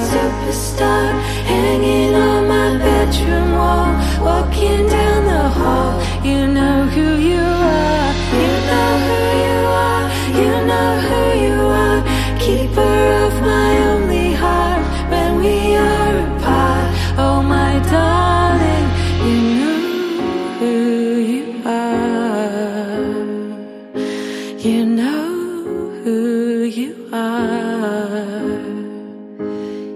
superstar, hanging on my bedroom wall, walking down the hall. You know who you are, you know who you are, you know who you are. Keeper of my only heart when we are apart. Oh my darling, you know who you are. You know